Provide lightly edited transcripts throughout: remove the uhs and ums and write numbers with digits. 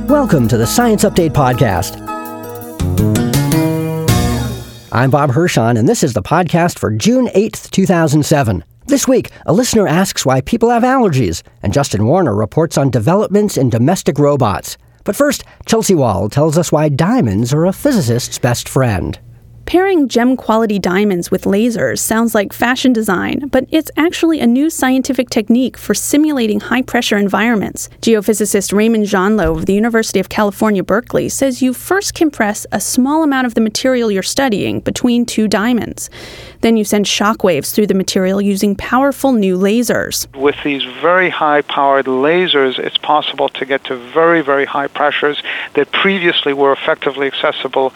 Welcome to the Science Update Podcast. I'm Bob Hirschon, and this is the podcast for June 8th, 2007. This week, a listener asks why people have allergies, and Justin Warner reports on developments in domestic robots. But first, Chelsea Wall tells us why diamonds are a physicist's best friend. Pairing gem-quality diamonds with lasers sounds like fashion design, but it's actually a new scientific technique for simulating high-pressure environments. Geophysicist Raymond Jeanlot of the University of California, Berkeley, says you first compress a small amount of the material you're studying between two diamonds. Then you send shockwaves through the material using powerful new lasers. With these very high-powered lasers, it's possible to get to very, very high pressures that previously were effectively accessible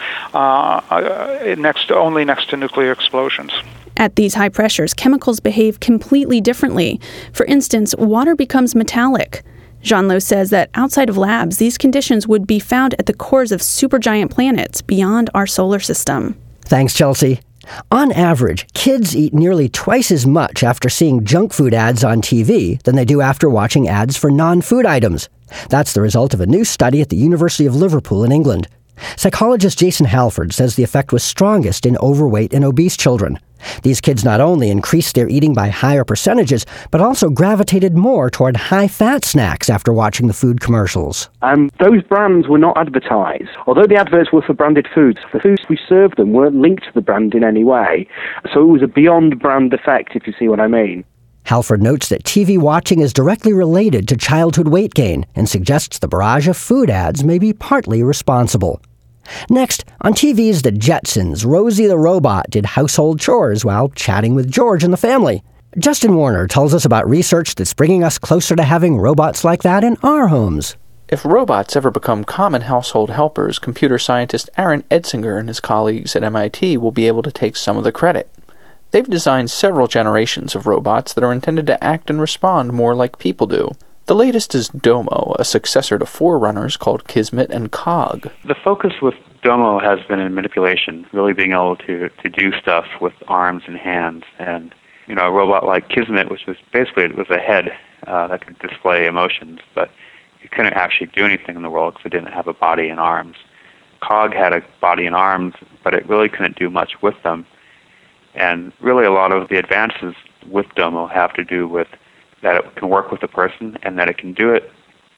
only next to nuclear explosions. At these high pressures, chemicals behave completely differently. For instance, water becomes metallic. Jeanlot says that outside of labs, these conditions would be found at the cores of supergiant planets beyond our solar system. Thanks, Chelsea. On average, kids eat nearly twice as much after seeing junk food ads on TV than they do after watching ads for non-food items. That's the result of a new study at the University of Liverpool in England. Psychologist Jason Halford says the effect was strongest in overweight and obese children. These kids not only increased their eating by higher percentages, but also gravitated more toward high-fat snacks after watching the food commercials. Those brands were not advertised. Although the adverts were for branded foods, the foods we served them weren't linked to the brand in any way. So it was a beyond brand effect, if you see what I mean. Halford notes that TV watching is directly related to childhood weight gain and suggests the barrage of food ads may be partly responsible. Next, on TV's The Jetsons, Rosie the robot did household chores while chatting with George and the family. Justin Warner tells us about research that's bringing us closer to having robots like that in our homes. If robots ever become common household helpers, computer scientist Aaron Edsinger and his colleagues at MIT will be able to take some of the credit. They've designed several generations of robots that are intended to act and respond more like people do. The latest is Domo, a successor to forerunners called Kismet and Cog. The focus with Domo has been in manipulation, really being able to do stuff with arms and hands. And, a robot like Kismet, which was basically it was a head that could display emotions, but it couldn't actually do anything in the world because it didn't have a body and arms. Cog had a body and arms, but it really couldn't do much with them. And really a lot of the advances with Domo have to do with that it can work with a person and that it can do it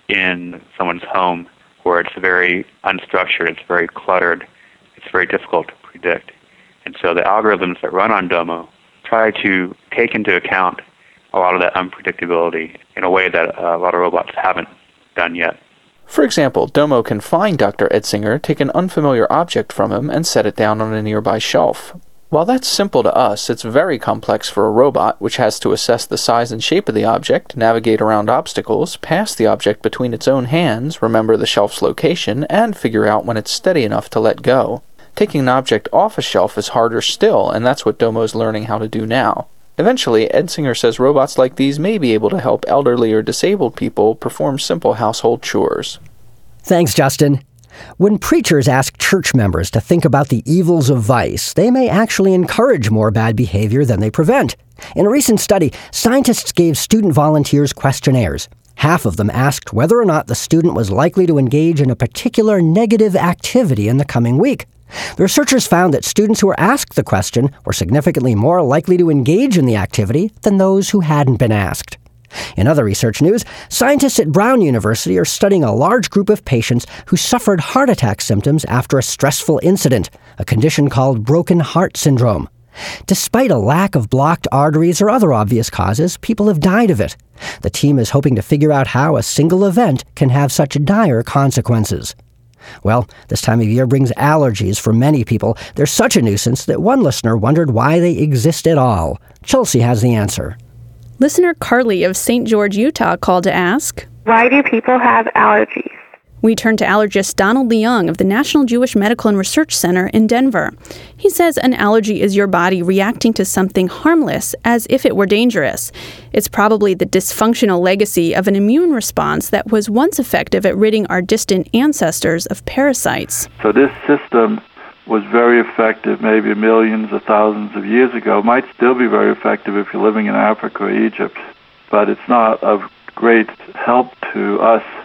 in someone's home where it's very unstructured, it's very cluttered, it's very difficult to predict. And so the algorithms that run on Domo try to take into account a lot of that unpredictability in a way that a lot of robots haven't done yet. For example, Domo can find Dr. Edsinger, take an unfamiliar object from him, and set it down on a nearby shelf. While that's simple to us, it's very complex for a robot, which has to assess the size and shape of the object, navigate around obstacles, pass the object between its own hands, remember the shelf's location, and figure out when it's steady enough to let go. Taking an object off a shelf is harder still, and that's what Domo's learning how to do now. Eventually, Edsinger says robots like these may be able to help elderly or disabled people perform simple household chores. Thanks, Justin. When preachers ask church members to think about the evils of vice, they may actually encourage more bad behavior than they prevent. In a recent study, scientists gave student volunteers questionnaires. Half of them asked whether or not the student was likely to engage in a particular negative activity in the coming week. The researchers found that students who were asked the question were significantly more likely to engage in the activity than those who hadn't been asked. In other research news, scientists at Brown University are studying a large group of patients who suffered heart attack symptoms after a stressful incident, a condition called broken heart syndrome. Despite a lack of blocked arteries or other obvious causes, people have died of it. The team is hoping to figure out how a single event can have such dire consequences. Well, this time of year brings allergies for many people. They're such a nuisance that one listener wondered why they exist at all. Chelsea has the answer. Listener Carly of St. George, Utah called to ask, why do people have allergies? We turn to allergist Donald Leung of the National Jewish Medical and Research Center in Denver. He says an allergy is your body reacting to something harmless as if it were dangerous. It's probably the dysfunctional legacy of an immune response that was once effective at ridding our distant ancestors of parasites. So this system was very effective maybe millions or thousands of years ago. It might still be very effective if you're living in Africa or Egypt, but it's not of great help to us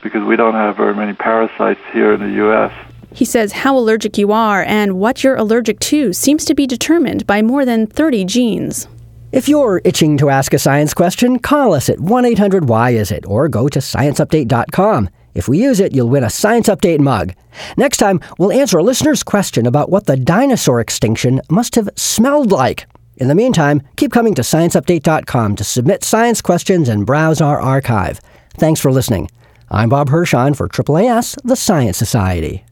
because we don't have very many parasites here in the U.S. He says how allergic you are and what you're allergic to seems to be determined by more than 30 genes. If you're itching to ask a science question, call us at 1-800-WHY-IS-IT or go to ScienceUpdate.com. If we use it, you'll win a Science Update mug. Next time, we'll answer a listener's question about what the dinosaur extinction must have smelled like. In the meantime, keep coming to ScienceUpdate.com to submit science questions and browse our archive. Thanks for listening. I'm Bob Hirschon for AAAS, the Science Society.